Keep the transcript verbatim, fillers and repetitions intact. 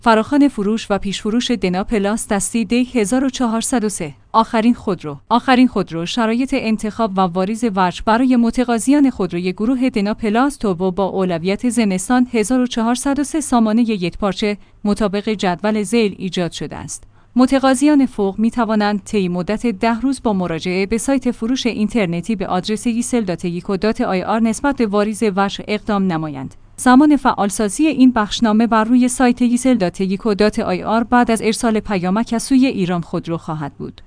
فراخوان فروش و پیشفروش دنا پلاس دستی دی هزار و چهارصد و سه. آخرین خودرو. آخرین خودرو شرایط انتخاب و واریز وجه برای متقاضیان خودروی گروه دنا پلاس توبو با اولویت زمستان هزار و چهارصد و سه سامانه یکپارچه مطابق جدول ذیل ایجاد شده است. متقاضیان فوق می توانند طی مدت ده روز با مراجعه به سایت فروش اینترنتی به آدرس یسل دات ایکو دات آی آر نسبت به واریز وجه اقدام نمایند. زمان فعالسازی این بخشنامه بر روی سایت یسل دات ایکو دات آی آر بعد از ارسال پیامک از سوی ایران خودرو خواهد بود.